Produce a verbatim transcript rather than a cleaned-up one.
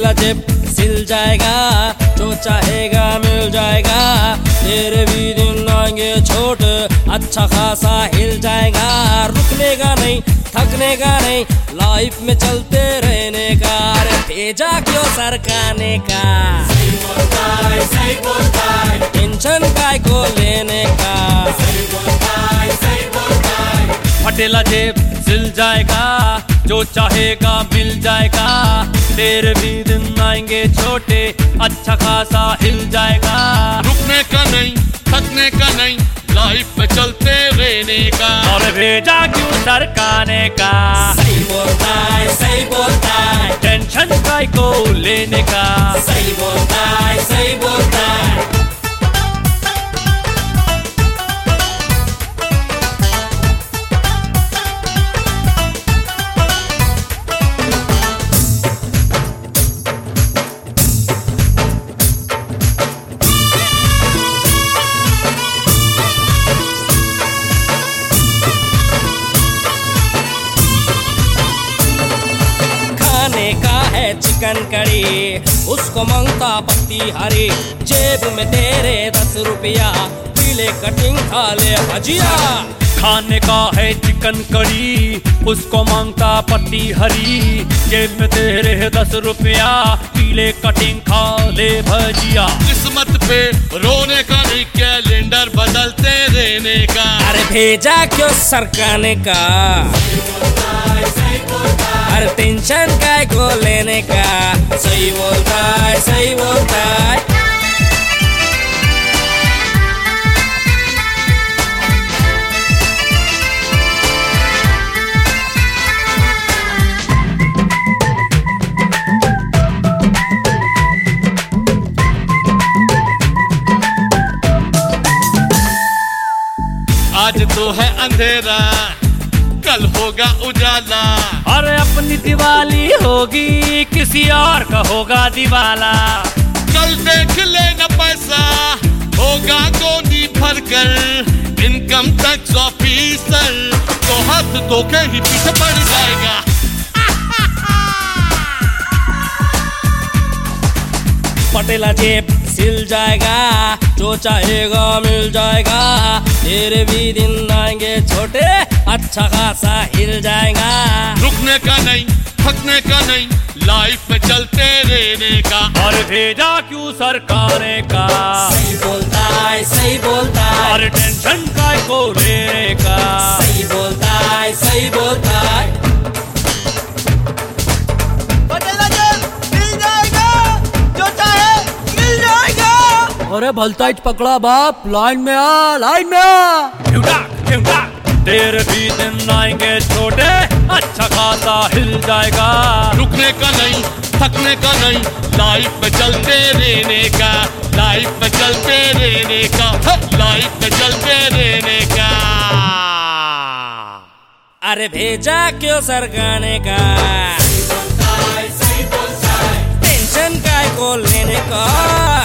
फटेला जेब सिल जाएगा, जो चाहेगा मिल जाएगा, तेरे भी दिन आएंगे छोट अच्छा खासा हिल जाएगा। रुकने का नहीं थकने का नहीं, लाइफ में चलते रहने का, अरे भेजा क्यों सरकाने का। सही बोलता है, सही बोलता है, टेंशन काय को लेने का। सही बोलता है, सही बोलता है। फटेला जेब सिल जाएगा, जो चाहेगा मिल जाएगा, तेरे भी दिन आएंगे छोटे अच्छा खासा हिल जाएगा। रुकने का नहीं थकने का नहीं, लाइफ में चलते रहने का, और भेजा क्यों सरकाने का। सही बोलता है, सही बोलता है, टेंशन काय को लेने का। सही बोलता है, सही बोलता है। का है चिकन करी, उसको मांगता पत्ती हरी, जेब में तेरे दस रुपया, पीले कटिंग खा ले भजिया। खाने का है चिकन करी, उसको मांगता पत्ती हरी, जेब में तेरे दस रुपया, पीले कटिंग खा ले भजिया। किस्मत पे रोने का नहीं, कैलेंडर बदलते रहने का, अरे भेजा क्यों सरकाने का। अरे टेंशन काय को लेने का। सही बोलता है, सही बोलता है। आज तो है अंधेरा कल होगा उजाला, अरे अपनी दिवाली होगी किसी और का होगा दिवाला। कल देख लेना पैसा होगा गोदी भर कर, इनकम टैक्स ऑफिसर तो हाथ धो के ही पीछे पड़ जाएगा। फटेला जेब सिल जाएगा, जो चाहेगा मिल जाएगा, तेरे भी दिन आएंगे छोटे अच्छा खासा हिल जाएगा। रुकने का नहीं थकने का नहीं, लाइफ में चलते रहने का, और भेजा क्यों सरकाने का। सही बोलता है, सही बोलता है, और टेंशन काय को लेने का। सही बोलता है, सही बोलता है। अरे भलताइच पकड़ा बाप, लाइन में आ, लाइन में आ। ठुक ठुक तेरे भी दिन आएंगे छोटे अच्छा खासा हिल जाएगा। रुकने का नहीं थकने का नहीं, लाइफ में चलते रहने का, लाइफ में चलते रहने का, लाइफ में चलते रहने का। अरे भेजा क्यों सरकाने का। सही बोलता है, सही बोलता है, टेंशन काय को लेने का।